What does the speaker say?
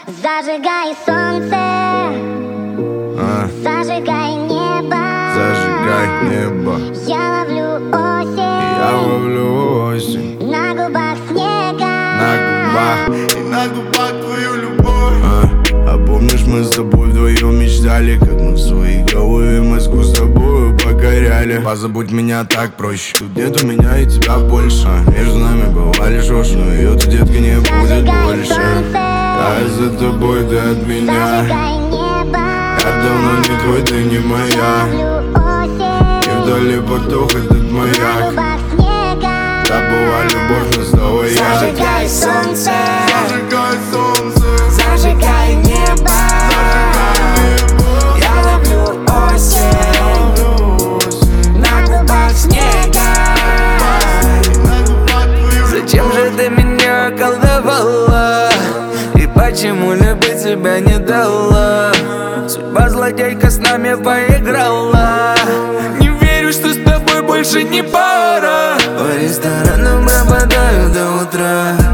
Зажигай солнце, зажигай небо, зажигай небо. Я ловлю осень, Я ловлю осень на губах снега, на губах и на губах твою любовь. А помнишь, мы с тобой вдвоем мечтали, как мы в своей голове Москву с тобою покоряли. Позабудь меня так проще, тут нету меня и тебя больше. Между нами была лишь ложь, но ее-то, детка, не будет больше. Я за тобой, ты от меня. зажигай небо, Я давно не твой, ты не я моя. ловлю осень, И вдали потух этот на маяк. губах снега. Да была любовь, но снова я. Зажигай солнце, Зажигай солнце, зажигай небо. Я ловлю осень на губах снега. Зачем же ты меня околдовала? И почему любить тебя не дала? Судьба злодейка с нами поиграла. Не верю, что с тобой больше не пара. По ресторанам пропадаю до утра.